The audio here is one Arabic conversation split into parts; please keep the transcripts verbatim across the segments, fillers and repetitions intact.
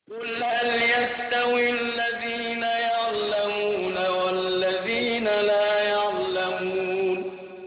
قل هل يستوي الذين يعلمون والذين لا يعلمون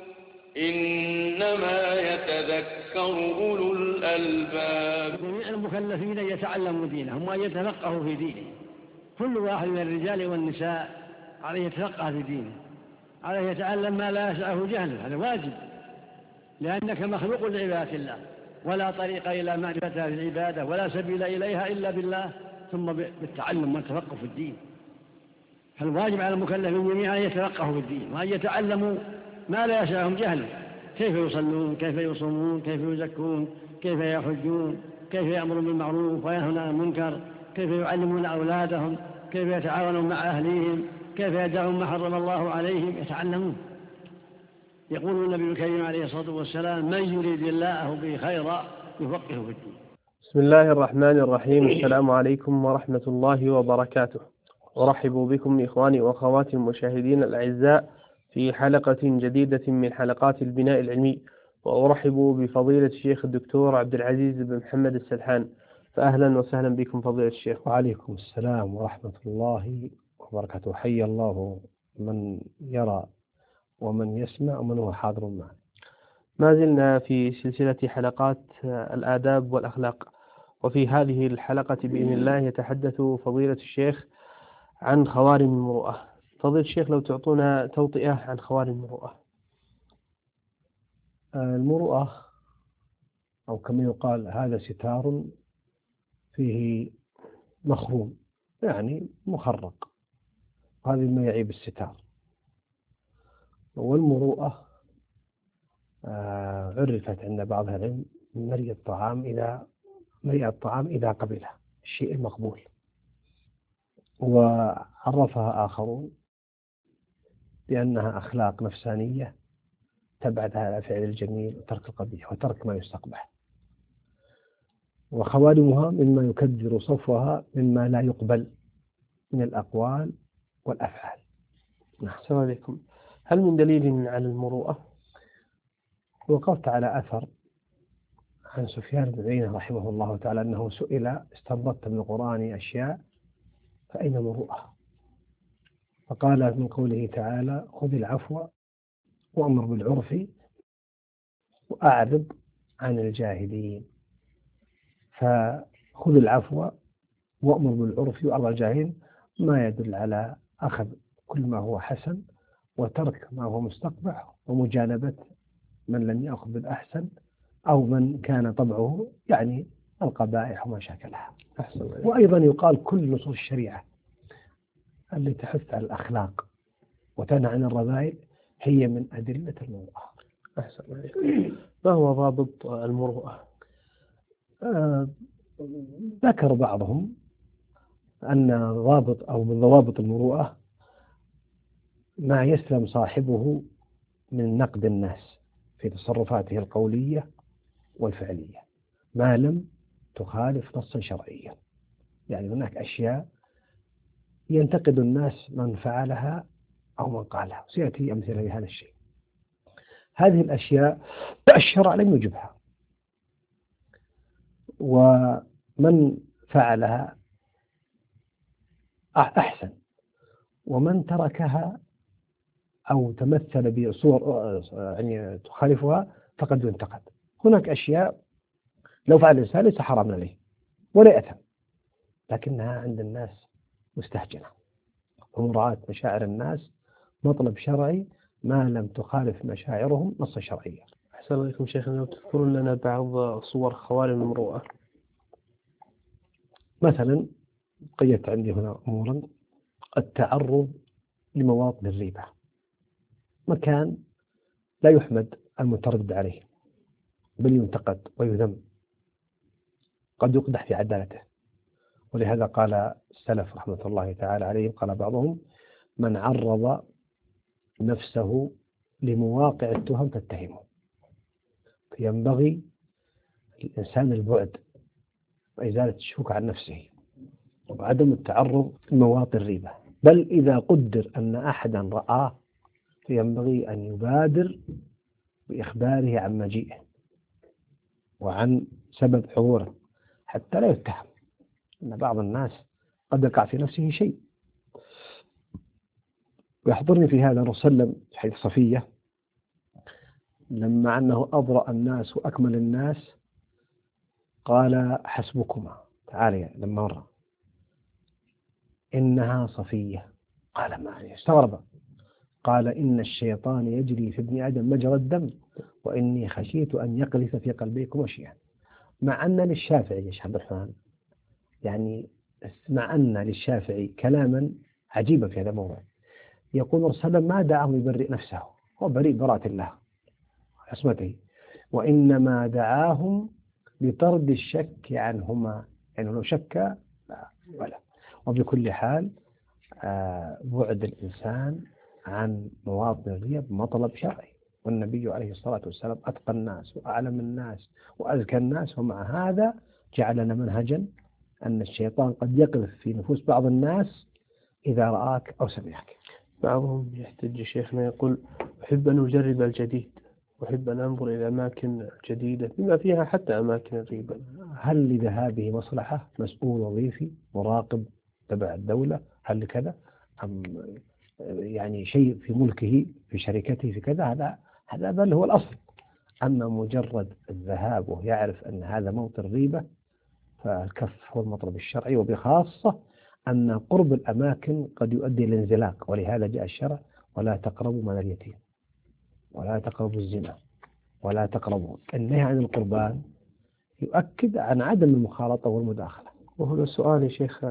إنما يتذكر أولو الألباب. جميع المكلفين يتعلموا دينهم وأن يتفقهوا في دينهم. كل واحد من الرجال والنساء عليه يتفقه في دينه، عليه يتعلم ما لا يسعه جهله، هذا واجب، لأنك مخلوق لعبادة الله، ولا طريق إلى معرفتها في العبادة ولا سبيل إليها إلا بالله، ثم بالتعلم والتفقه في الدين. فالواجب على المكلفين جميعا أن يتفقهوا في الدين وأن يتعلموا ما لا يسعهم جهله، كيف يصلون، كيف يصومون، كيف يزكون، كيف يحجون، كيف يأمرون بالمعروف وينهون عن المنكر، كيف يعلمون أولادهم، كيف يتعاونون مع أهليهم، كيف يدعون ما حرم الله عليهم، يتعلمون. يقول النبي الكريم عليه الصلاة والسلام: من يريد الله به خيرا يفقهه في الدين. بسم الله الرحمن الرحيم. السلام عليكم ورحمة الله وبركاته. أرحب بكم إخواني وأخواتي المشاهدين الأعزاء في حلقة جديدة من حلقات البناء العلمي، وأرحب بفضيلة الشيخ الدكتور عبد العزيز بن محمد السلحان. فأهلا وسهلا بكم فضيلة الشيخ. وعليكم السلام ورحمة الله وبركاته. حي الله من يرى ومن يسمع ومن هو حاضر معه. ما زلنا في سلسلة حلقات الآداب والأخلاق، وفي هذه الحلقة بإذن الله يتحدث فضيلة الشيخ عن خوارم المروءة. فضيلة الشيخ لو تعطونا توطئة عن خوارم المروءة. المروءة أو كما يقال هذا ستار فيه مخروم، يعني مخرق، هذه ما يعيب الستار. والمروءة عرفت عند بعض العلم مرئ الطعام إذا مرئ الطعام إذا قبله الشيء المقبول، وعرفها آخرون بأنها أخلاق نفسانية تبعد على فعل الجميل وترك القبيح وترك ما يستقبح، وخوارمها مما يكدر صفوها مما لا يقبل من الأقوال والأفعال. السلام عليكم. هل من دليل على المروءة؟ وقفت على أثر عن سفيان بن عيينة رحمه الله تعالى أنه سئل: استنبطت من القرآن أشياء فأين المروءة؟ فقال من قوله تعالى: خذ العفو وأمر بالعرف وأعرض عن الجاهلين. فخذ العفو وأمر بالعرف وأعرض عن الجاهلين ما يدل على أخذ كل ما هو حسن وترك ما هو مستقبح ومجانبة من لم يأخذ بالأحسن أو من كان طبعه يعني القبائح وما شاكلها. وأيضا يقال كل نصوص الشريعة اللي تحث على الأخلاق وتنهى عن الرذائل هي من أدلة المروءة. أحسن عليكم. ما هو ضابط المروءة؟ آه ذكر بعضهم أن ضابط أو من ضوابط المروءة ما يسلم صاحبه من نقد الناس في تصرفاته القولية والفعلية ما لم تخالف نصا شرعيا. يعني هناك أشياء ينتقد الناس من فعلها أو من قالها، سيأتي أمثلة لهذا الشيء. هذه الأشياء الشرع لم يجبها، ومن فعلها أحسن، ومن تركها أو تمثل بصور يعني تخالفها فقد ينتقد. هناك أشياء لو فعل الإنسان ليس حراما عليه ولا يأثم، لكنها عند الناس مستهجنة، ومراعاة مشاعر الناس مطلب شرعي ما لم تخالف مشاعرهم نصا شرعيا. أحسن عليكم شيخنا، لو تذكرون لنا بعض صور خوارم المروءة. مثلا قيدت عندي هنا أمورا: التعرض لمواطن الريبة، مكان لا يحمد المتردد عليه بل ينتقد ويذم، قد يقدح في عدالته. ولهذا قال السلف رحمة الله تعالى عليهم، قال بعضهم: من عرض نفسه لمواقع التهم تتهمه. فينبغي الإنسان البعد وإزالة الشكوك عن نفسه وعدم التعرض لمواطن الريبة، بل إذا قدر أن أحدا رآه فينبغي أن يبادر بإخباره عن مجيئه وعن سبب حضوره حتى لا يتهم. أن بعض الناس قد يقع في نفسه شيء. ويحضرني في هذا الرسول صلى الله عليه وسلم في حديث صفية لما أنه أبرأ الناس وأكمل الناس قال حسبكما تعالى لما مر إنها صفية. قال ما يعني استغرب. قال إن الشيطان يجري في ابن آدم مجرى الدم وإني خشيت أن يقذف في قلبيكم شيئا. مع أن للشافعي يا شيخ عبد الرحمن يعني مع أن للشافعي كلاما عجيبا في هذا الموضوع. يقول الرسول ما دعاهم يبرئ نفسه، هو بريء براءة الله عصمته، وإنما دعاهم لطرد الشك عنهما، يعني لو شك لا ولا. وبكل حال بعد الإنسان عن مواطن الريب مطلب شرعي، والنبي عليه الصلاة والسلام أتقى الناس وأعلم الناس وأزكى الناس، ومع هذا جعلنا منهجا أن الشيطان قد يقذف في نفوس بعض الناس إذا رآك أو سمعك. بعضهم يحتج شيخنا يقول أحب أن أجرب الجديد، أحب أن أنظر إلى أماكن جديدة بما فيها حتى أماكن الريبة. هل لذهابه مصلحة؟ مسؤول وظيفي مراقب تبع الدولة، هل كذا؟ أم يعني شيء في ملكه في شركته في كذا؟ هذا هذا بل هو الأصل. أما مجرد الذهاب ويعرف أن هذا موطن ريبة فالكف هو المطلب الشرعي، وبخاصة أن قرب الأماكن قد يؤدي للانزلاق، ولهذا جاء الشرع ولا تقربوا مال اليتيم ولا تقربوا الزنا ولا تقربوا. النهي عن القربان يؤكد عن عدم المخالطة والمداخلة. وهنا سؤال يا شيخ،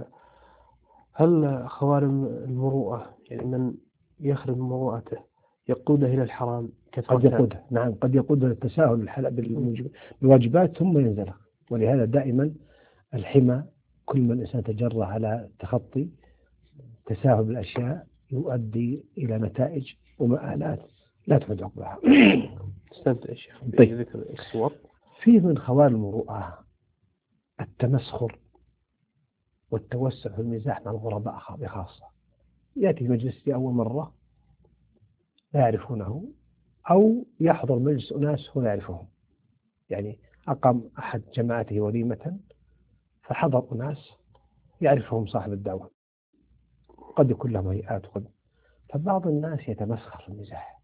هل خوارم المروءة يعني من يخرب مروءته يقوده إلى الحرام؟ قد يقوده، نعم قد يقوده للتساهل بالواجبات ثم ينزلق. ولهذا دائما الحمى كل ما الإنسان تجرى على تخطي تساهل بالأشياء يؤدي إلى نتائج ومآلات لا تفيد عقبها. استمتع يا شيخ بذكر الصور. في من خوارم المروءة التمسخر والتوسع في المزاح مع الغرباء بخاصة. يأتي مجلس أول مرة لا يعرفونه، أو يحضر مجلس أناس هو لا يعرفهم. يعني أقام أحد جماعته وليمة فحضر أناس يعرفهم صاحب الدعوة، قد يكون لهم هيئات وقد. فبعض الناس يتمسخر في المزاح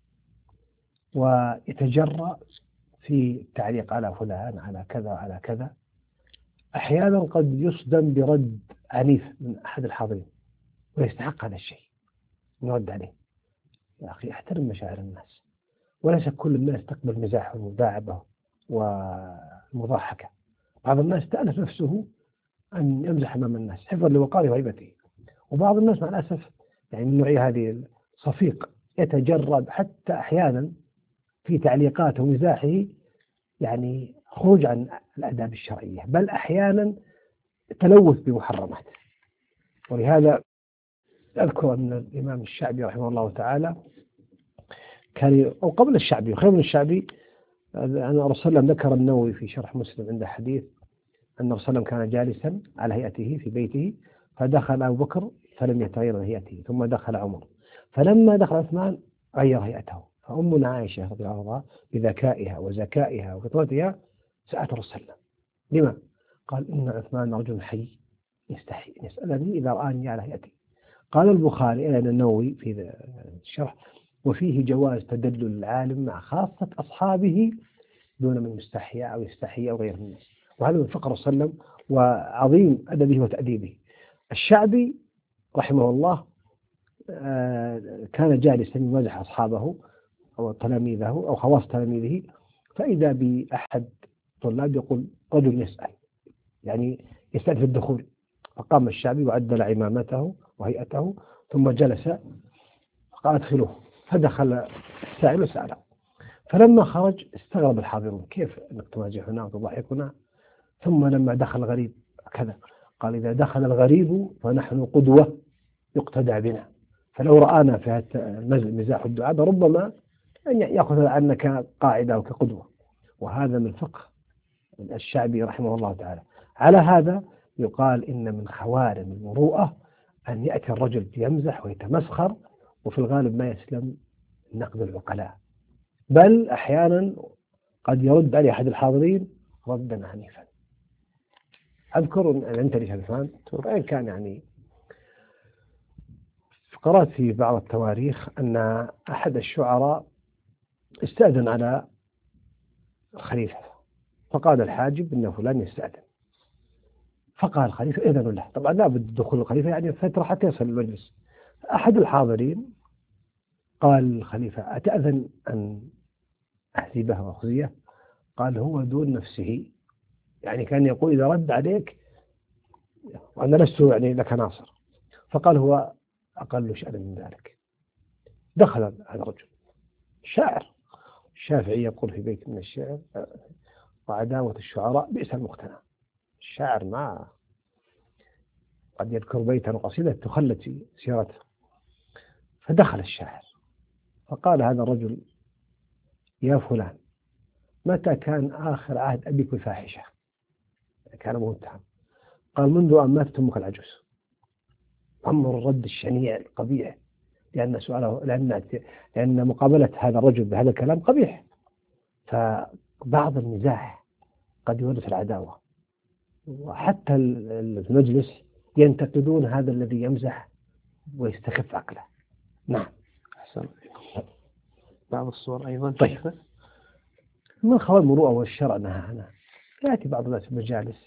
ويتجرأ في التعليق على فلان على كذا على كذا. أحيانا قد يصدم برد عنيف من أحد الحاضرين ويستحق هذا الشيء نرد عليه. يا أخي احترم مشاعر الناس، وليس كل الناس تقبل مزاحه والمداعبة والمضاحكة. بعض الناس تألف نفسه أن يمزح أمام الناس حفظا لوقاره وهيبته، وبعض الناس مع الأسف يعني من النوعية هذه صفيق يتجرد حتى أحيانا في تعليقاته ومزاحه يعني خروج عن الآداب الشرعية، بل أحيانا تلوث بمحرمات. ولهذا أذكر أن الإمام الشعبي رحمه الله تعالى كان، أو قبل الشعبي وخير من الشعبي، أن الرسول ذكر النووي في شرح مسلم عند حديث أن الرسول كان جالسا على هيئته في بيته، فدخل أبو بكر فلم يتغير هيئته، ثم دخل عمر، فلما دخل عثمان غير هيئته. فأمنا عائشة رضي الله عنها بذكائها وذكائها وفطرتها سألت الرسول لما؟ قال إن عثمان رجل حي يستحي يسألني إذا رآني على هيئتي. قال البخاري إلى النووي في الشرح وفيه جواز تدلل العالم مع خاصة أصحابه دون من يستحي أو يستحي أو غير الناس، وهذا من فقه صلى الله عليه وسلم وعظيم أدبه وتأديبه. الشعبي رحمه الله كان جالسا يمازح أصحابه أو تلاميذه أو خواص تلاميذه، فإذا بأحد طلاب يقول رجل يسأل يعني يسأل في الدخول، فقام الشعبي وعدل عمامته وهيئته ثم جلس فقال ادخلوه، فدخل السائل وسأله، فلما خرج استغرب الحاضرون كيف أنك تمازحنا وتضحكنا. ثم لما دخل الغريب كذا قال إذا دخل الغريب فنحن قدوة يقتدى بنا، فلو رآنا في هذا المزاح والدعاء ربما أن يأخذ عنك قاعدة وكقدوة. وهذا من فقه الشعبي رحمه الله تعالى. على هذا يقال إن من خوارم المروءة أن يأتي الرجل يمزح ويتمسخر، وفي الغالب ما يسلم نقد العقلاء، بل أحيانا قد يرد عليه أحد الحاضرين ردا عنيفا. أذكر أن أنت لي شرفان وإن كان يعني قرأت في بعض التواريخ أن أحد الشعراء استأذن على الخليفة فقال الحاجب إن فلان يستأذن، فقال الخليفة إذن له. طبعا لا بد دخول الخليفة يعني فترة حتى يصل المجلس. أحد الحاضرين قال الخليفة أتأذن أن أحسبه وأخزيه؟ قال هو دون نفسه، يعني كان يقول إذا رد عليك وأنا لست يعني لك ناصر. فقال هو أقل شأنا من ذلك. دخل هذا الرجل شاعر، الشافعي يقول في بيت من الشعر وعداوة الشعراء بئس المقتنى. الشاعر ما قد يذكر بيتا وقصيدة تخلت في سيرته. فدخل الشاعر فقال هذا الرجل يا فلان متى كان آخر عهد أبيك بالفاحشة؟ كان متهم. قال منذ أن ماتت أمك العجوز. أمر الرد الشنيع القبيح، لأن سؤاله لأن لأن مقابلة هذا الرجل بهذا الكلام قبيح. فبعض المزاح قد يورث العداوة، وحتى المجلس ينتقدون هذا الذي يمزح ويستخف عقله. نعم. أحسن. بعض الصور أيضا. طيب. من خوال المروءة والشرع نهى عنها. يأتي بعض الناس في المجالس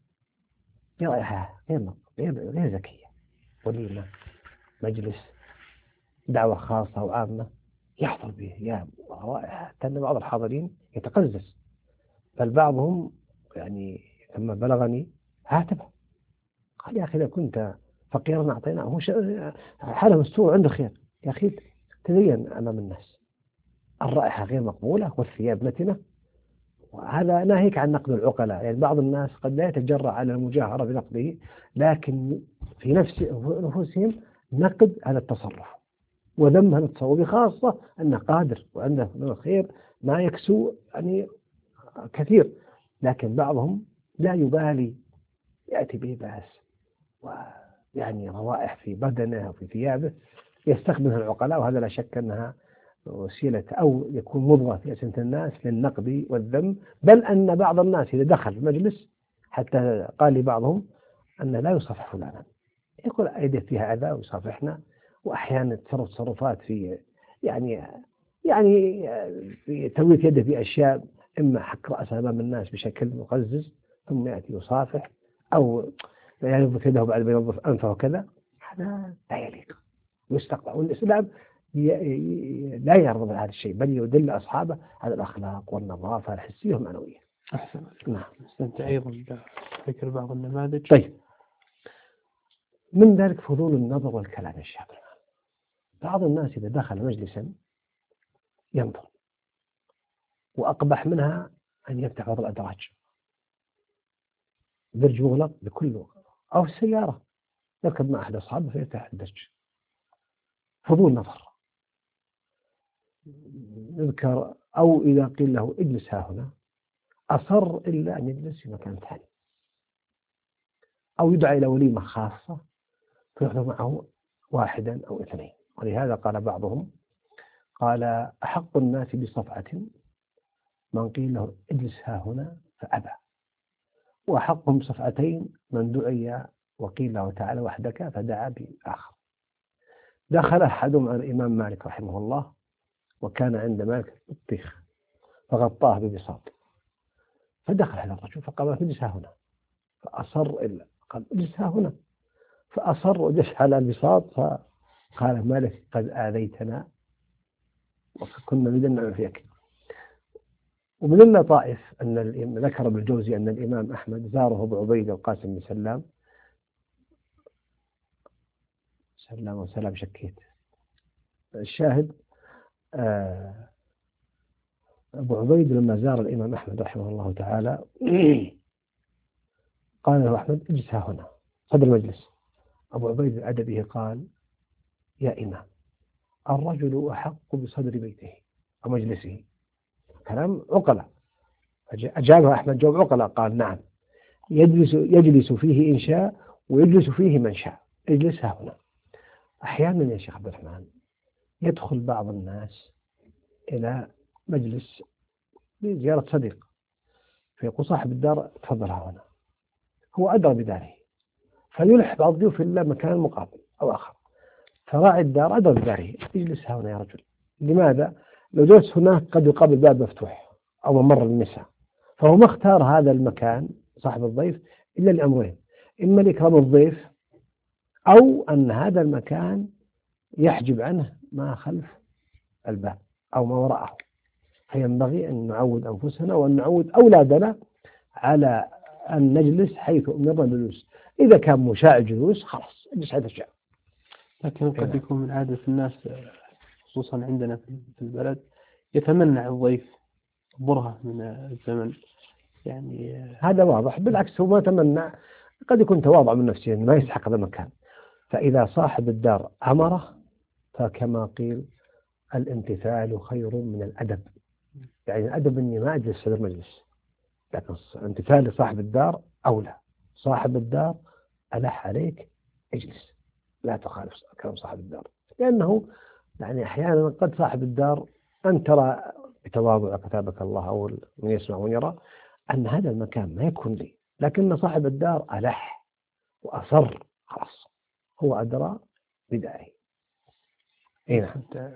رائحة غير غير غير ذكية، وليمة، مجلس، دعوة خاصة وعامة يحضر به يا رائحة، أن بعض الحاضرين يتقزز، بل بعضهم يعني لما بلغني هاتبه قال يا أخي إذا كنت فقيرا أعطيناه مش حاله مستوى عنده خير، يا أخي تدين أمام الناس. الرائحة غير مقبولة والثياب نتنة، وهذا ناهيك عن نقد العقلاء. يعني بعض الناس قد لا يتجرأ على المجاهرة بنقده، لكن في نفس نفوسهم نقد هذا التصرف وذم هذا التصرف، خاصة أنه قادر وعنده من الخير ما يكسو يعني كثير، لكن بعضهم لا يبالي يأتي به بأس ويعني روائح في بدنه وفي ثيابه يستخدمها العقلاء، وهذا لا شك أنها وسيلة أو يكون مضغة في أسنة الناس للنقد والذم. بل أن بعض الناس إذا دخل المجلس حتى قال لي بعضهم أن لا يصافح فلانا، يقول أيدي فيها أذى ويصافحنا، وأحيانا تصرف تصرفات في يعني يعني في تروية يده في أشياء، إما حك رأسه أمام الناس بشكل مقزز ثم يأتي يصافح، أو ينظف يده بعد ما ينظف أنفه وكذا. هذا لا يليق يستقبل. والإسلام لا يرضى هذا الشيء، بل يدل أصحابه على الأخلاق والنظافة الحسية والمعنوية. أحسن. نعم. استمتع أيضا بذكر بعض النماذج. طيب. من ذلك فضول النظر والكلام الشاطر. بعض الناس إذا دخل مجلسا ينظر، وأقبح منها أن يفتح بعض الأدراج، درج مغلق بكل وقت، أو السيارة يركب مع أحد أصحابه فيفتح الدرج. فضول نظر. نذكر أو إذا قيل له اجلس ها هنا أصر إلا أن يجلس في مكان ثاني، أو يدعى إلى وليمة خاصة فيحضر معه واحدا أو اثنين. ولهذا قال بعضهم قال أحق الناس بصفعة من قيل له اجلس ها هنا فأبى، وأحقهم بصفعتين من دعي وقيل له تعالى وحدك فدعا بآخر. دخل أحدهم على الإمام مالك رحمه الله، وكان عند مالك الطيخ فغطاه ببساط، فدخل هذا الرجل فقال اجلس ها هنا، فأصر إلا قال اجلس ها هنا، فأصر وجلس على البساط. فقال مالك قد آذيتنا وكنا بدنا فيك. ومن اللطائف أن ذكر ابن الجوزي أن الإمام أحمد زاره أبو عبيد القاسم بن سلام سلام وسلام شكيت الشاهد أبو عبيد لما زار الإمام أحمد رحمه الله تعالى قال له أحمد اجلس ها هنا صدر المجلس. أبو عبيد بأدبه قال يا إمام الرجل أحق بصدر بيته ومجلسه. كلام عقلاء. أجابه أحمد جواب عقلاء قال نعم يجلس, يجلس فيه إن شاء ويجلس فيه من شاء، اجلس ها هنا. أحيانا يا شيخ عبد الرحمن يدخل بعض الناس إلى مجلس لزيارة صديق، فيقول صاحب الدار تفضل ها هنا، هو أدرى بداره، فيلح بعض الضيوف إلا مكان مقابل أو آخر، فراعي الدار أدرى بداره، اجلس هنا يا رجل. لماذا؟ لو جلس هناك قد يقابل باب مفتوح أو ممر النساء، فهو ما اختار هذا المكان صاحب الضيف إلا لأمرين: إما لإكرام الضيف، أو أن هذا المكان يحجب عنه ما خلف الباب أو ما وراءه. فينبغي أن نعود أنفسنا وأن نعود أولادنا على أن نجلس حيث أمرنا بالجلوس. إذا كان مشاع الجلوس خلاص اجلس حيث شاء. لكن قد يكون من عادة الناس خصوصا عندنا في البلد يتمنع الضيف برهة من الزمن، يعني هذا واضح. بالعكس هو ما تمنع، قد يكون تواضع من نفسه ما يستحق هذا المكان. فإذا صاحب الدار أمره فكما قيل الامتثال خير من الأدب. يعني الأدب إني ما أجلس في المجلس، لكن امتثال لصاحب الدار أولى. صاحب الدار ألح عليك اجلس، لا تخالف كلام صاحب الدار، لأنه يعني أحيانا قد صاحب الدار أن ترى بتواضع كتابك الله أو من يسمع ويرى أن هذا المكان ما يكون لي، لكن صاحب الدار ألح وأصر، خلاص هو أدرى بداره. إيه نعم.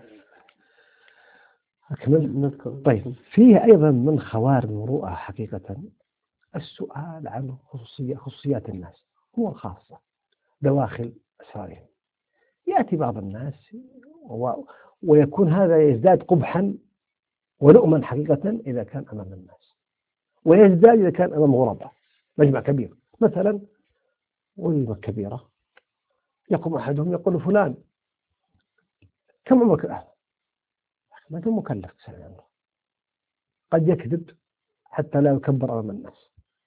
أكمل. طيب، فيه أيضا من خوارم المروءة حقيقة السؤال عن خصوصية خصوصيات الناس، هو الخاصة دواخل أسرارهم. يأتي بعض الناس و... ويكون هذا يزداد قبحا ولؤما حقيقة إذا كان أمام الناس، ويزداد إذا كان أمام غرباء، مجمع كبير مثلا وليمة كبيرة، يقوم أحدهم يقول فلان كم عمرك الآن؟ ما أنت مكلف سنة عمره. قد يكذب حتى لا يكبر أمام الناس،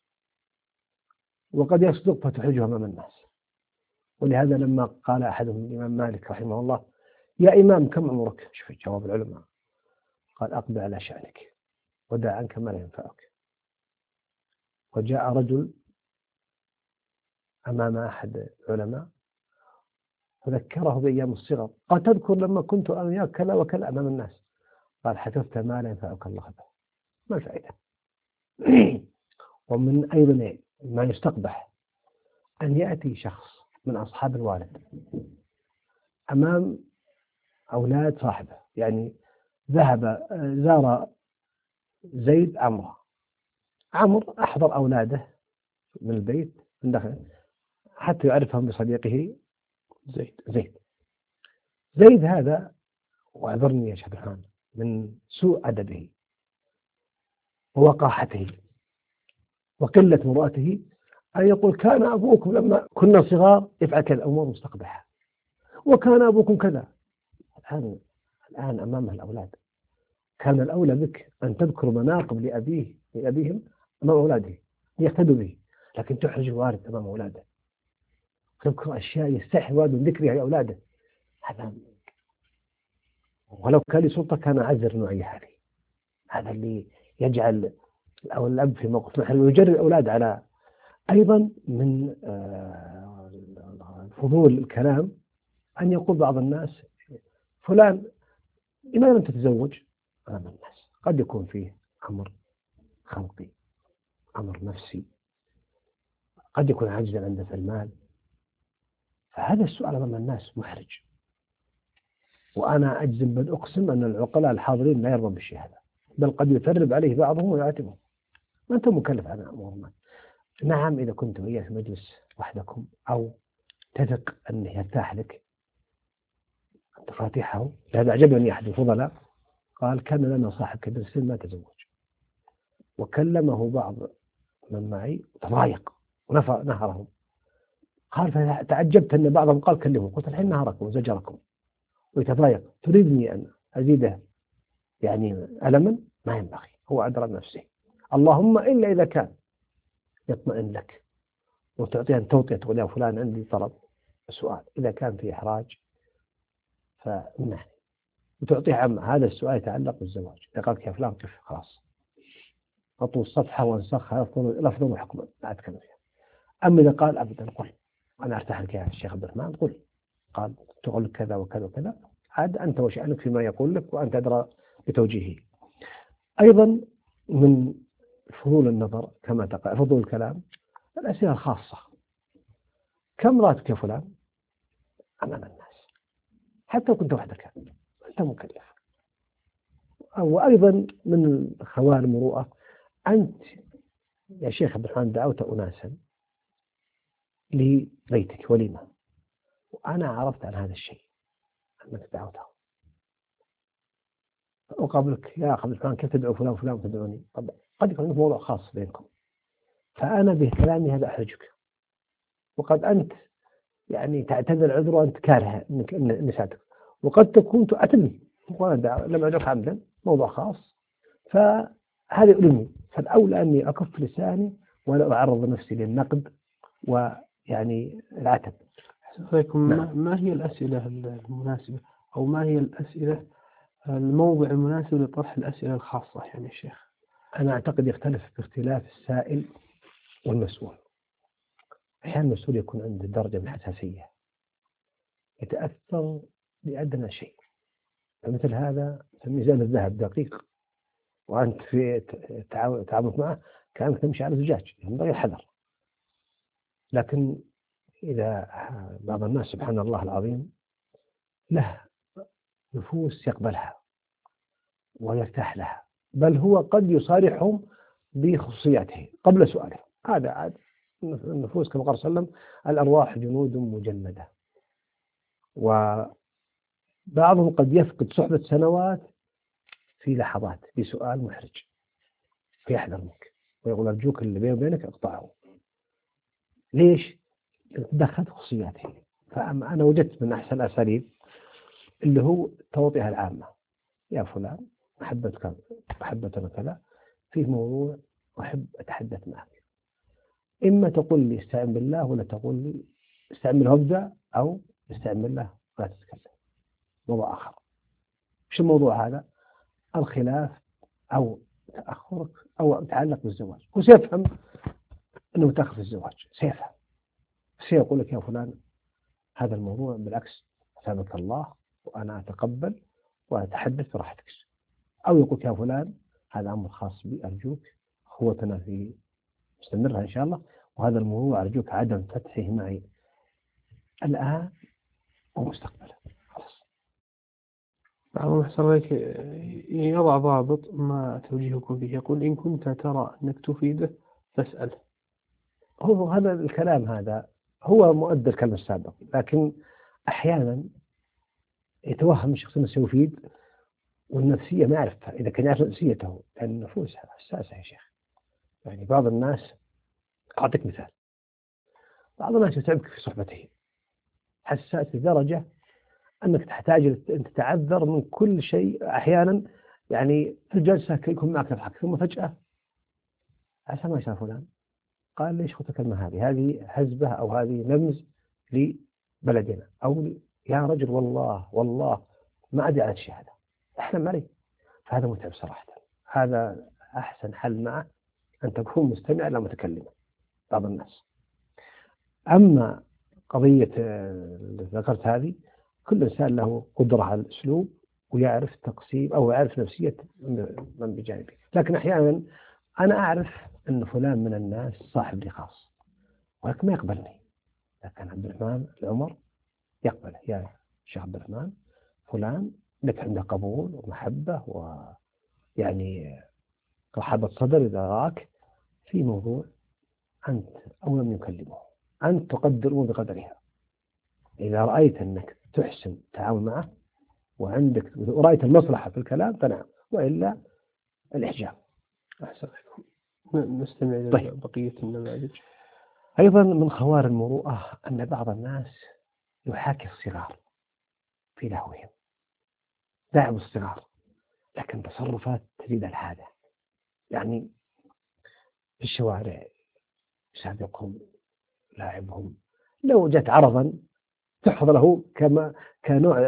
وقد يصدق فتحرجه أمام الناس. ولهذا لما قال أحدهم الإمام مالك رحمه الله: يا إمام كم عمرك؟ شوف جواب العلماء، قال: أقبل على شأنك ودع عنك ما لا ينفعك. وجاء رجل أمام أحد العلماء فذكره بأيام الصغر، قال: تذكر لما كنت أنا وياك كلا وكلا أمام الناس؟ قال: حدثت ما لا ينفعك الله به. ما الفائدة؟ ومن أيضا ما يستقبح أن يأتي شخص من أصحاب الوالد أمام أولاد صاحبه، يعني ذهب زار زيد عمرو، عمرو أحضر أولاده من البيت من داخل حتى يعرفهم بصديقه زيد. زيد زيد هذا، واعذرني يا شبحان من سوء أدبه ووقاحته وقلة مروءته، أن يقول: كان أبوكم لما كنا صغار يفعل كذا، أمور مستقبحة، وكان أبوكم كذا. الآن الآن أمامه الأولاد، كان الأولى بك أن تذكر مناقب لأبيه لأبيهم أمام أولاده يقتدوا به، لكن تحرج الوالد أمام أولاده، تذكر أشياء يستحي الوالد من ذكرها لأولاده. هذا ولو كان لي سلطة كان أعزر النوعية هذه. هذا اللي يجعل أو الأب في موقف محرج ويجري الأولاد على. أيضا من فضول الكلام أن يقول بعض الناس: فلان لماذا لم تتزوج؟ أمام الناس قد يكون فيه أمر خلقي، أمر نفسي، قد يكون عاجزا عنده في المال. فهذا السؤال أمام الناس محرج، وأنا أجزم بل أقسم أن العقلاء الحاضرين لا يرضون بالشيء هذا، بل قد يثرب عليه بعضهم ويعاتبهم: ما أنت مكلف عن أمور ما. نعم، إذا كنت وياه في مجلس وحدكم أو تثق أنه يرتاح لك تفاتيحه. لهذا أعجبني أحد الفضلاء قال: كان لنا صاحب كبير السن ما تزوج، وكلمه بعض من معي تضايق ونهرهم. قال: فتعجبت أن بعضهم قال كلمه، قلت: الحين نهركم وزجركم ويتضايق، تريدني أن أزيده يعني ألما؟ ما ينبغي، هو أدرى نفسه. اللهم إلا إذا كان يطمئن لك وتعطيه أن توطية تقول: يا فلان عندي طلب سؤال، إذا كان في إحراج فمنعني، وتعطيه عم هذا السؤال يتعلق بالزواج. إذا قالك: يا فلان قف، خلاص أطول الصفحة وانسخها لفظا وحكما لا أتكلم فيها. أما إذا قال: أبدا قل، أنا أرتاح لك يا الشيخ عبد الرحمن، قل، قال تقول لك كذا وكذا وكذا، عاد أنت وشأنك فيما يقول لك وأنت أدرى بتوجيهه. أيضا من فضول النظر كما تقع فضول الكلام الأسئلة الخاصة: كم راتبك يا فلان؟ أمام الناس، حتى لو كنت وحدك أنت مكلف. وأيضا من خوارم المروءة: أنت يا شيخ عبد الرحمن دعوت أناسا لبيتك وليمة، وأنا عرفت عن هذا الشيء أنك دعوته، أقابلك يا أخي عبد الرحمن كيف تدعو فلان وفلان وتدعوني؟ طب قد يكون عندك موضوع خاص بينكم، فأنا بكلامي هذا أحرجك، وقد أنت يعني تعتذر عذر وأنت كاره إنك نساتك، وقد تكون تعتذر وأنا لم أدعوك عمدا، موضوع خاص، فهذا يؤلمني، فالأولى أني أكف لساني ولا أعرض نفسي للنقد ويعني العتب. عليكم ما, ما هي الأسئلة المناسبة أو ما هي الأسئلة الموضع المناسب لطرح الأسئلة الخاصة يعني الشيخ؟ أنا أعتقد يختلف باختلاف السائل والمسؤول. أحيانا المسؤول يكون عنده درجة من الحساسية، يتأثر بأدنى شيء، فمثل هذا ميزان الذهب دقيق، وأنت في تعاملك معه كأنك تمشي على زجاج، ينبغي الحذر. لكن إذا بعض الناس سبحان الله العظيم له نفوس يقبلها ويرتاح لها، بل هو قد يصارحهم بخصوصياته قبل سؤاله. هذا عاد النفوس كما قال صلى الله عليه وسلم: الأرواح جنود مجندة. وبعضهم قد يفقد صحبة سنوات في لحظات بسؤال محرج، فيحذر منك ويقول أرجوك اللي بيني وبينك اقطعه. ليش؟ دخلت خصوصياته. فأنا وجدت من أحسن الأساليب اللي هو توطئة العامة: يا فلان أحبتك أحبتنا كذا، في موضوع أحب أتحدث معك، إما تقول لي استعن بالله، ولا تقول لي استعن بالله وابدأ، أو استعن بالله ولا تتكلم. موضوع آخر. وش الموضوع هذا؟ الخلاف أو تأخرك أو يتعلق بالزواج، وسيفهم أنه تأخر في الزواج، سيفهم، سيقول لك يا فلان هذا الموضوع بالعكس أثابك الله وأنا أتقبل وأتحدث براحتك، أو يقول يا فلان هذا أمر خاص بي، أرجوك أخوتنا في مستمرها إن شاء الله، وهذا الموضوع أرجوك عدم فتحه معي الآن ومستقبلا. خلاص. بعضهم أحسن عليك يضع ضابط ما توجيهكم به، يقول إن كنت ترى أنك تفيده فاسأل. هو هذا الكلام هذا هو مؤدى الكلام السابق، لكن أحيانا يتوهم الشخص أنه سيفيد والنفسية ما يعرفها. إذا كان يعرف نفسيته، لأن النفوس حساسة يا شيخ. يعني بعض الناس، أعطيك مثال، بعض الناس يتعبك في صحبته حساس لدرجة أنك تحتاج أن تتعذر من كل شيء. أحيانا يعني في الجلسة يكون معك تضحك، ثم فجأة عسى ما شاف فلان قال ليش قلت الكلمة هذه هذه هزبة أو هذه نمز لبلدنا، أو يا رجل والله والله ما أدري عن الشهادة، أحلم علي. فهذا متعب صراحة. هذا أحسن حل معه أن تكون مستمع لا متكلما بعض الناس. أما قضية اللي ذكرت هذه، كل إنسان له قدرة على الأسلوب ويعرف تقسيم أو يعرف نفسية من بجانبه. لكن أحيانا أنا أعرف أن فلان من الناس صاحب لي خاص ولكن ما يقبلني، لكن عبد الرحمن العمر يقبله: يا شيخ عبد الرحمن فلان لك عنده قبول ومحبة ويعني رحابة صدر إذا راك في موضوع أنت أو لم يكلمه، أنت تقدره بقدرها. إذا رأيت أنك تحسن التعامل معه وعندك ورأيت المصلحة في الكلام فنعم، وإلا الإحجام. أحسن. نستمع إلى طيب. بقية النماذج. أيضا من خوار المروءة أن بعض الناس يحاكي الصغار في لهوهم، داعب الصغار، لكن تصرفات تزيد الحادة. يعني في الشوارع يسابقهم لاعبهم، لو جت عرضا تحفظ له كما كنوع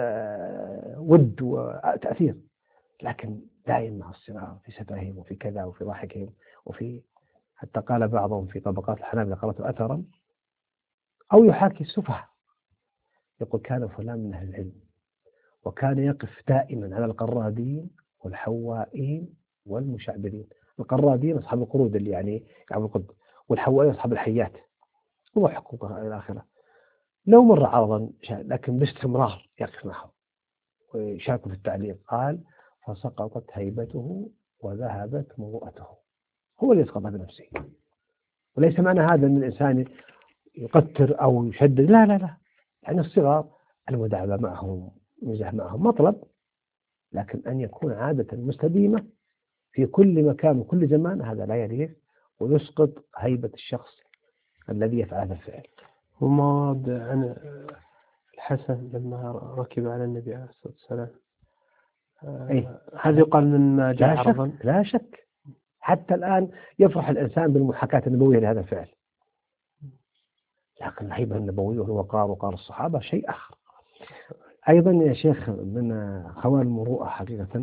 ود وتأثير، لكن دائما مع الصغار في سفههم وفي كذا وفي ضحكهم وفي حتى قال بعضهم في طبقات الحنابلة قرأت أثرا أو يحاكي السفهاء، يقول كان فلان من أهل العلم وكان يقف دائما على القرادين والحوائين والمشعبذين. القرادين أصحاب القرود اللي يعني يعمل القد، والحوائي أصحاب الحيات وحقوقها إلى آخره. لو مر عرضا لكن باستمرار يقف معهم ويشاركوا في التعليم، قال فسقطت هيبته وذهبت مروءته. هو اللي يسقط بنفسه، وليس معنى هذا أن الإنسان يقتر أو يشدد، لا لا لا، يعني الصغار المداعبة معهم مزح معهم مطلب، لكن أن يكون عادة مستديمة في كل مكان وكل زمان هذا لا يليق، ويسقط هيبة الشخص الذي يفعل هذا الفعل. وما ورد عن الحسن لما ركب على النبي عليه الصلاة والسلام، أي هذا يقال مما جاء لا عرضا؟ شك لا شك، حتى الآن يفرح الإنسان بالمحاكاة النبوية لهذا الفعل، لكن الهيبة النبوية والوقار وقار الصحابة شيء آخر. أيضا يا شيخ من خوال المروءة حقيقة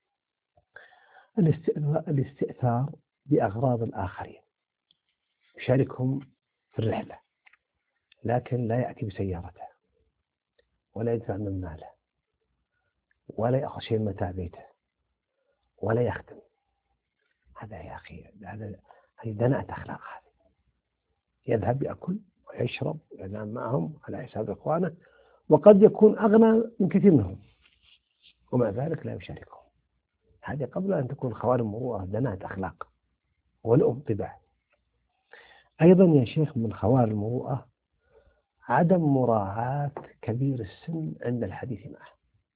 الاستئثار بأغراض الآخرين، يشاركهم في الرحلة لكن لا يأتي بسيارته ولا يدفع من ماله ولا يأخذ شيء من متاع بيته ولا يخدم. هذا يا أخي هذا هي دناءة أخلاق. هذه يذهب يأكل ويشرب وينام معهم على حساب إخوانه، وقد يكون أغنى من كثير منهم ومع ذلك لا يشاركهم. هذه قبل أن تكون خوال المروءة دناءة أخلاق والأم طباع. أيضا يا شيخ من خوال المروءة عدم مراعاة كبير السن عند الحديث معه.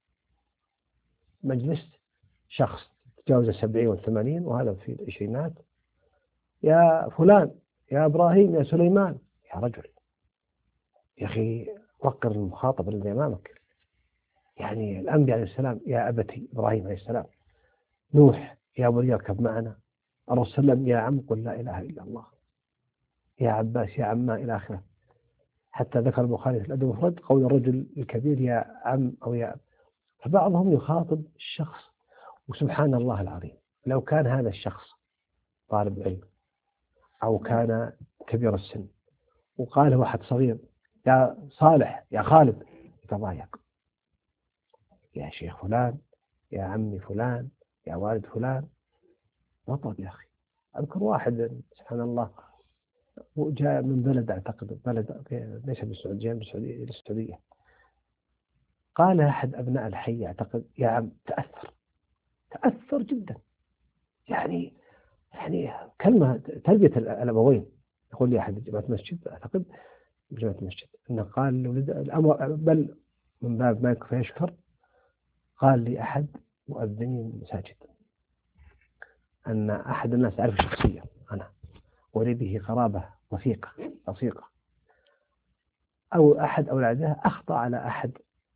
مجلس شخص تجاوز السبعين والثمانين وهذا في العشرينات، يا فلان يا إبراهيم يا سليمان، يا رجل يا أخي وقر المخاطب الذي أمامك. يعني الأنبياء عليه السلام يا أبتي إبراهيم عليه السلام، نوح يا بني اركب معنا، الرسول يا عم قل لا إله إلا الله، يا عباس يا عما إلى آخره. حتى ذكر البخاري في الأدب المفرد قول الرجل الكبير يا عم أو يا أب. فبعضهم يخاطب الشخص، وسبحان الله العظيم لو كان هذا الشخص طالب علم أو كان كبير السن وقال واحد صغير يا صالح يا خالد، يتضايق. يا شيخ فلان يا عمي فلان يا والد فلان، وطب يا أخي. أذكر واحد سبحان الله جاء من بلد أعتقد بلد ليس بالسعودية بالسعودية السعودية، قال أحد أبناء الحي أعتقد يا عم تأثر تأثر جدا، يعني يعني كلمة تربية الأبوين. يقول لي أحد جماعة مسجد أعتقد جماعة مسجد أنه قال لولد الأمر بل من باب ما يكفي يشكر، قال لي أحد مؤذنين المساجد أن أحد الناس أعرف شخصيا أنا ولي به قرابة وثيقة وثيقة، أو أحد أولاده أخطأ على أحد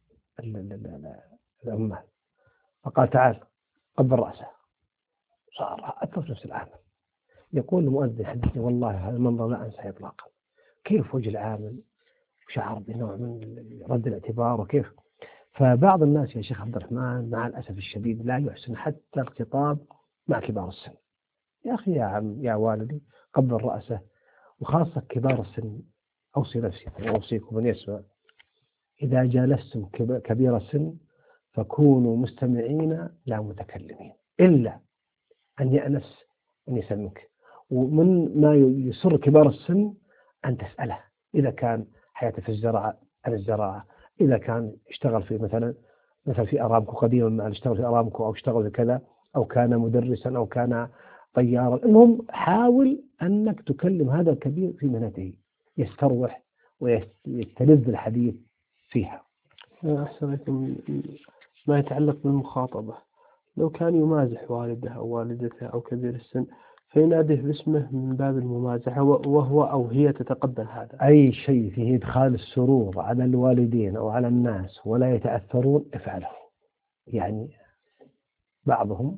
الأمة فقال تعال قبل رأسه، صار الطفل نفس العامل. يقول المؤذن حدثني والله هذا المنظر لا أنسى إطلاقا، كيف وجه العامل وشعر بنوع من رد الاعتبار وكيف. فبعض الناس يا شيخ عبد الرحمن مع الأسف الشديد لا يحسن حتى الخطاب مع كبار السن. يا أخي يا عم يا والدي قبل رأسه، وخاصة كبار السن. أوصي نفسي وأوصيكم من يسمع إذا جالستم كبير السن فكونوا مستمعين لا متكلمين، إلا أن يأنس أن يسمك. ومن ما يسر كبار السن أن تسأله إذا كان حياته في الزراعة عن الزراعة، إذا كان اشتغل في مثلا مثلا في أرامكو قديما مع اشتغل في أرامكو أو اشتغل في كذا أو كان مدرسا أو كان طيارا. المهم حاول أنك تكلم هذا الكبير في مهنته يستروح ويستلذ الحديث فيها. أحسن لكم ما يتعلق بالمخاطبة، لو كان يمازح والده أو والدته أو كبير السن فيناديه باسمه من باب الممازحة وهو أو هي تتقبل هذا. أي شيء فيه إدخال السرور على الوالدين أو على الناس ولا يتأثرون افعله. يعني بعضهم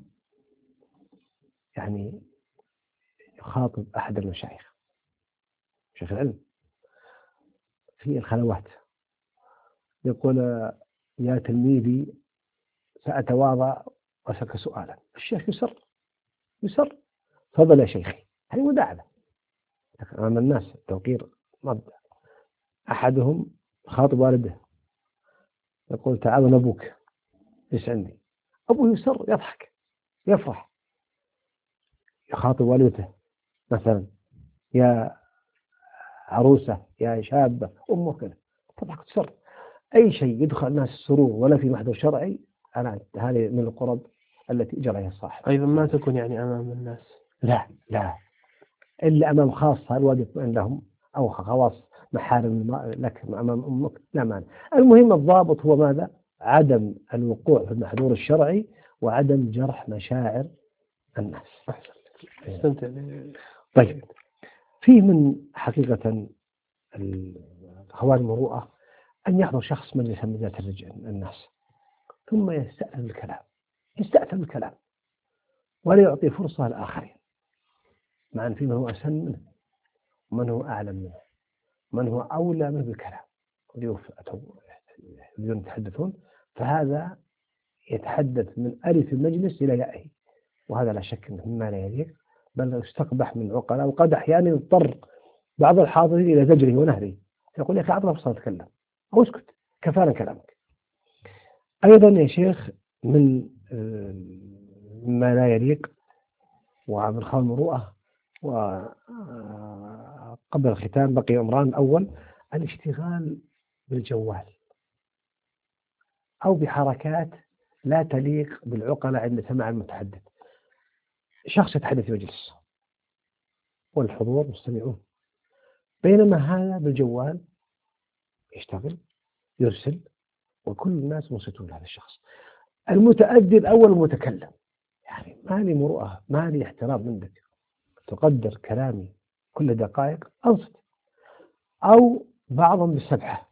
يعني يخاطب أحد المشايخ شيخ العلم في الخلوات، يقول يا تلميذي سأتواضع وأسألك سؤالا. الشيخ يسر يسر تفضل يا شيخي. هذه مداعبة أمام الناس، توقير مبدأ. أحدهم خاطب والده يقول تعال أبوك إيش عندي. أبوه يسر يضحك يفرح. يخاطب والدته مثلا يا عروسة يا شابة أمه كذا، تضحك تسر. أي شيء يدخل الناس السرور ولا في محذور شرعي، أنا هذه من القرب التي أجرها الصاحب. أيضا ما تكون يعني أمام الناس، لا لا، إلا أمام خاصة الواجب يطمئن لهم، أو خواص محارم لك أمام أمك لا مانع. المهم الضابط هو ماذا؟ عدم الوقوع في المحذور الشرعي وعدم جرح مشاعر الناس. استمتع. طيب، في من حقيقة خوارم المروءة أن يحضر شخص مجلس من ذات الناس ثم يستأثر بالكلام، يستأثر بالكلام ولا يعطي فرصة للآخرين، مع أن في من هو أسن منه ومن هو أعلم منه ومن هو أولى منه بالكلام، ضيوف أتوا يتحدثون، فهذا يتحدث من ألف المجلس إلى يائه، وهذا لا شك أنه مما لا يليق، بل يستقبح من عقلاء، وقد أحيانا يضطر بعض الحاضرين إلى زجره ونهره، يقول يا أخي أعطنا فرصة نتكلم أو اسكت كفانا كلامك. أيضا يا شيخ من ما لا يليق ومن خوارم المروءة، وقبل الختام بقي أمران: الأول الاشتغال بالجوال أو بحركات لا تليق بالعقلاء عند سماع المتحدث. شخص يتحدث في مجلس والحضور مستمعون، بينما هذا بالجوال يشتغل يرسل وكل الناس منصتون لهذا الشخص. المتأدي الأول المتكلم، يعني ما لي مروءة، ما لي احترام منك، تقدر كلامي كل دقائق أنصت. أو بعضهم بالسبحة،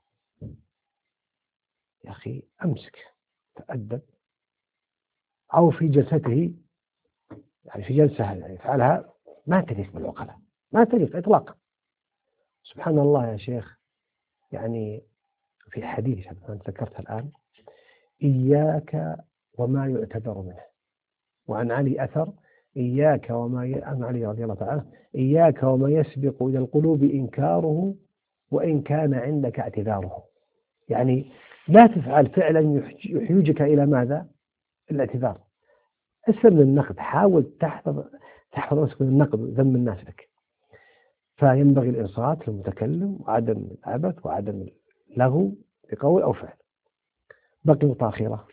يا أخي أمسك تأدب. أو في جلسته، يعني في جلسة يفعلها ما تليق بالعقلاء، ما تليق إطلاقا. سبحان الله يا شيخ، يعني في حديث أنا ذكرتها الآن: إياك وما يعتذر منه. وعن علي أثر: إياك وما ي... عن علي رضي الله تعالى: إياك وما يسبق إلى القلوب إنكاره وإن كان عندك اعتذاره. يعني لا تفعل فعلا يحيجك إلى ماذا؟ الاعتذار. اسلم للنقد، حاول تحفظ تحفظ نفسك من النقد وذم الناس لك. فينبغي الإنصات للمتكلم وعدم العبث وعدم اللغو بقول أو فعل. بقي نقطة أخيرة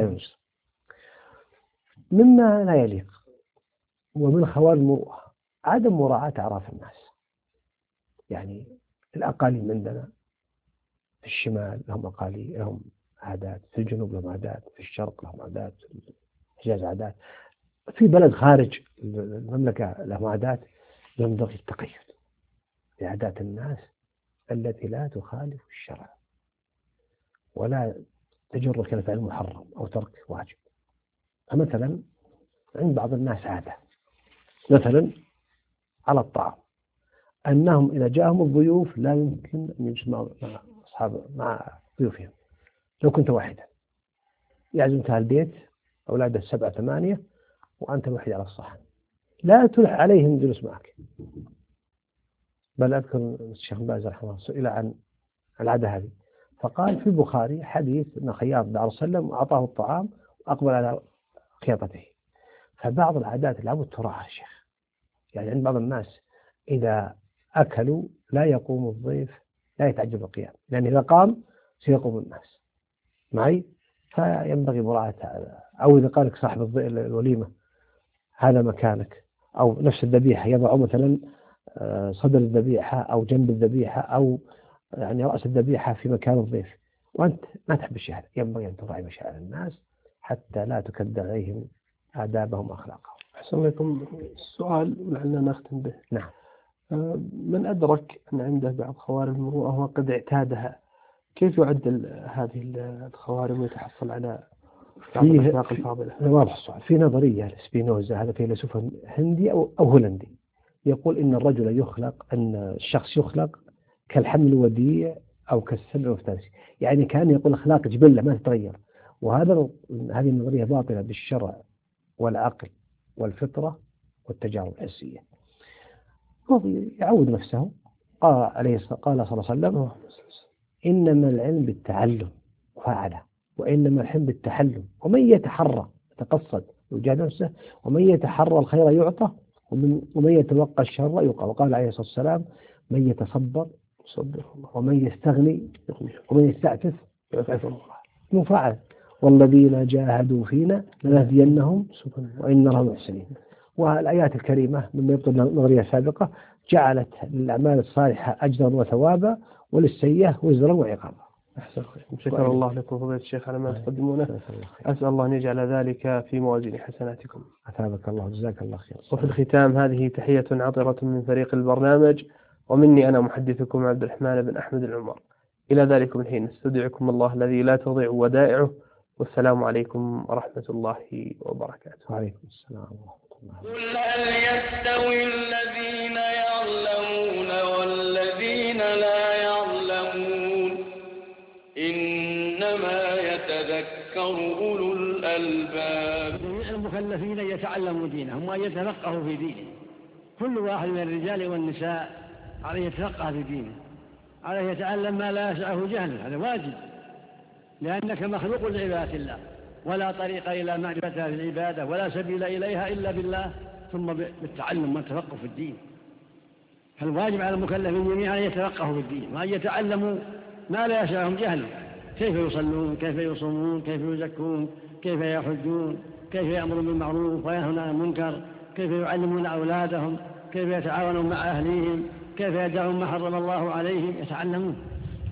مما لا يليق ومن خوارم المروءة: عدم مراعاة أعراف الناس. يعني الأقاليم عندنا في الشمال لهم أقاليم، لهم عادات، في الجنوب لهم عادات، في الشرق لهم عادات، في الحجاز عادات، في بلد خارج المملكة لهم عادات. ينبغي التقيد بعادات الناس التي لا تخالف الشرع ولا تجرك إلى فعل محرم أو ترك واجب. فمثلا عند بعض الناس عادة مثلا على الطعام أنهم إذا جاءهم الضيوف لا يمكن أن يجمعوا مع أصحاب مع ضيوفهم. لو كنت واحدا يعزمك على البيت أولاد السبعة ثمانية وأنت الوحيد على الصحن، لا تلح عليهم جلوس معك. بل أذكر الشيخ باز رحمه الله سئل عن العادة هذه فقال في البخاري حديث أن خياط دعا وسلم وأعطاه الطعام وأقبل على خياطته. فبعض العادات لابد تراعى يا شيخ. يعني عند بعض الناس إذا أكلوا لا يقوم الضيف، لا يتعجب القيام، لأن إذا قام سيقوم الناس معي. فينبغي مراعاة هذا. أو إذا قال لك صاحب الوليمة هذا مكانك، أو نفس الذبيحة يضع مثلا صدر الذبيحة أو جنب الذبيحة أو يعني رأس الذبيحة في مكان الضيف، وأنت ما تحب الشيء هذا. ينبغي أن تراعي مشاعر الناس حتى لا تكد عليهم آدابهم وأخلاقهم. أحسن لكم السؤال ولعلنا نختم به. نعم. من أدرك أن عنده بعض خوارم المروءة وقد اعتادها، كيف يعدل هذه الخوارم ويتحصل على بعض الأخلاق الفاضلة؟ واضح السؤال. في نظرية لسبينوزا، هذا فيلسوف هندي أو أو هولندي، يقول إن الرجل يخلق، أن الشخص يخلق كالحمل الوديع أو كالسبع والثالث. يعني كان يقول أخلاق جبلة ما تتغير. وهذا هذه النظرية باطلة بالشرع والعقل والفطرة والتجارب الحسية. هو يعود نفسه. قال عليه قال صلى الله عليه وسلم: إنما العلم بالتعلم فعله، وإنما الحلم بالتحلم، ومن يتحرى يتقصد ويجاهد نفسه، ومن يتحرى الخير يعطى، ومن ومن يتوقع الشر يقع. وقال عليه الصلاة والسلام: من يتصبر ومن يستغني ومن يستعفف يفعل، والذين جاهدوا فينا لنهدينهم وإن الله محسنين. والآيات الكريمة مما يبطل النظرية السابقة جعلت للأعمال الصالحة أجرا وثوابا وللسيئة وزرا وعقابا. أحسن خير. شكر الله لكم فضيلة الشيخ على ما تقدمونه. أسأل الله أن يجعل ذلك في موازين حسناتكم. أثابك الله جزاك الله خير. وفي الختام هذه تحية عطرة من فريق البرنامج ومني أنا محدثكم عبد الرحمن بن أحمد العمر. إلى ذلك الحين استودعكم الله الذي لا تضيع ودائعه، والسلام عليكم ورحمة الله وبركاته. وعليكم السلام ورحمة الله. قل هل يستوي الذين يعلمون والذين لا يعلمون إنما يتذكر أولو الألباب. جميع المكلفين يتعلموا دينهم وأن يتفقهوا في دينه. كل واحد من الرجال والنساء عليه يتفقه في دينه، عليه يتعلم ما لا يسعه جهله، هذا واجب، لأنك مخلوق لعبادة الله، ولا طريق إلى معرفتها في العبادة ولا سبيل إليها إلا بالله ثم بالتعلم والتفقه في الدين. فالواجب على المكلفين جميعا أن يتفقهوا في الدين وأن يتعلموا ما لا يسعهم جهله، كيف يصلون، كيف يصومون، كيف يزكون، كيف يحجون، كيف يأمرون بالمعروف وينهون عن المنكر، كيف يعلمون أولادهم، كيف يتعاونون مع أهليهم، كيف يدعون ما حرم الله عليهم، يتعلمون.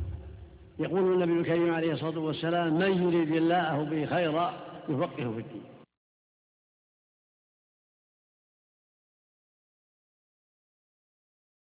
يقول النبي الكريم عليه الصلاة والسلام: من يريد الله به خيرا يفقهه في الدين.